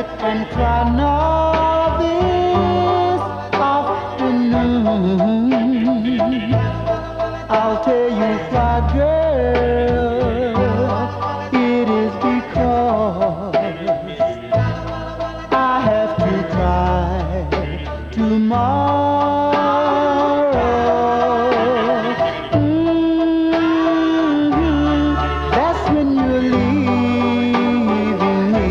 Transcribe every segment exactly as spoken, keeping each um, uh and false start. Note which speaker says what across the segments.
Speaker 1: sit and cry now this afternoon. I'll tell you why, girl, it is because I have to cry tomorrow. Mm-hmm. That's when you're leaving me.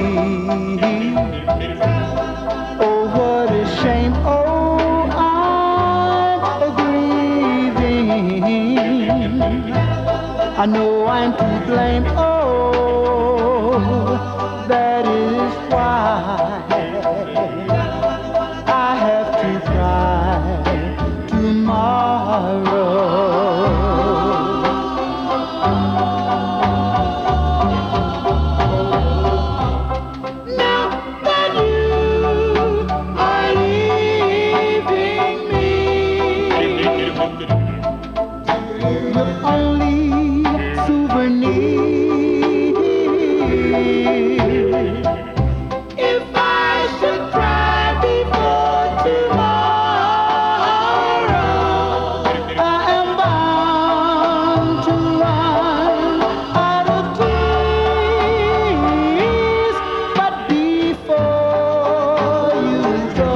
Speaker 1: Oh, what a shame. Oh, I'm grieving. I know I'm to blame. Oh, that is why I have to cry tomorrow. Now that you are leaving me, you're only souvenir. If I should cry before tomorrow, I am bound to run out of tears. But before you go,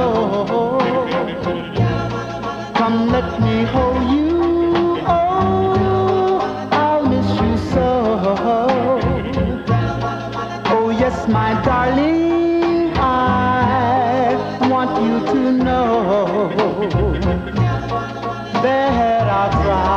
Speaker 1: come let me hold you. Oh, I'll miss you so. Oh yes, my darling, I want you to know that I tried.